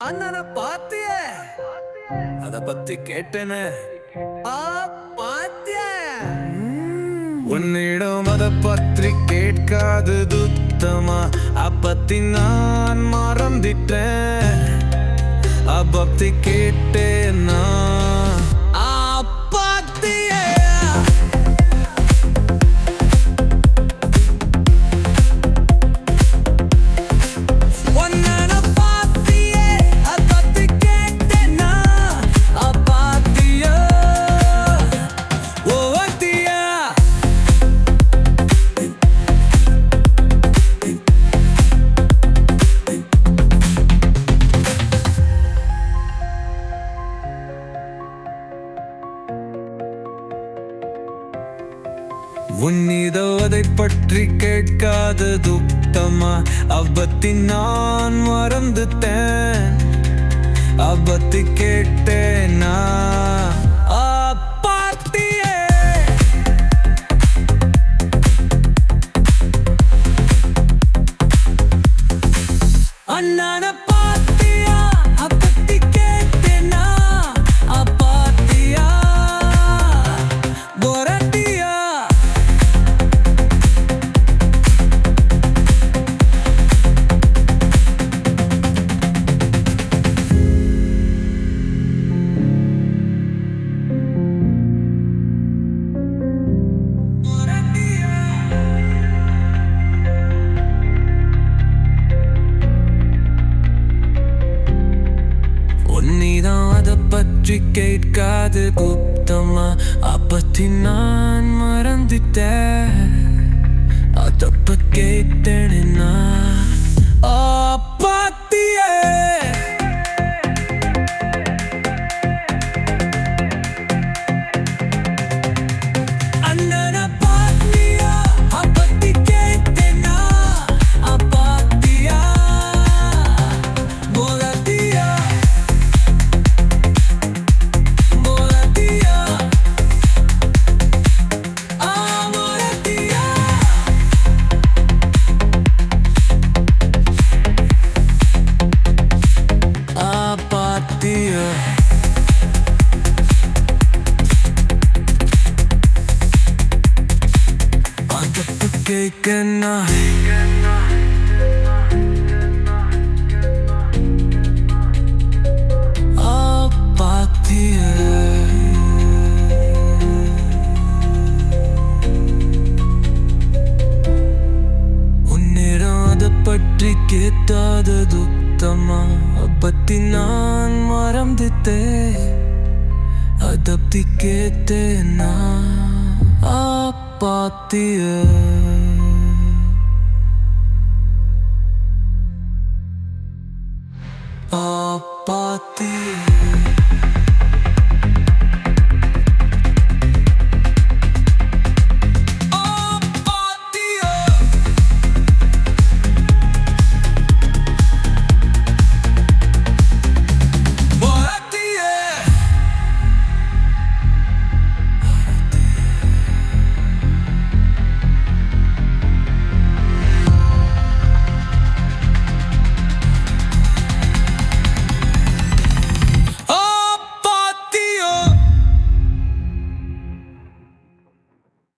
அண்ணன பாத்திய அத பத்தி கேட்டேனே பாத்திய உன்னிடம் அத பற்றி கேட்காதது உத்தமா அப்பத்தி நான் மறந்துட்டேன் அப்பத்தி கேட்டேனா உன்னிதோ அதை பற்றி கேட்காதது உத்தமா அப்பத்தி நான் மறந்துட்டேன் அப்பத்தி கேட்டேனா பாத்தியே அண்ணன பாத்தியா அப்பத்தி கேட்டேனா பாத்தியா போராட்டியா பற்றி கேட்காது குப்தமா அப்பத்தி நான் மறந்துட்டேன் அதப்ப கேட்டேனா பாத்தியே அண்ணன பாத்தியா அப்பத்தி கேட்டேனா பாத்தியா போராட்டியா கேட்கனா பாத்திய உன்னிடம் அதை பற்றி கேட்டாதது உத்தமா அப்பத்தி நான் மறந்துட்டேன் அதப்பத்தி கேட்டேனா பாத்திய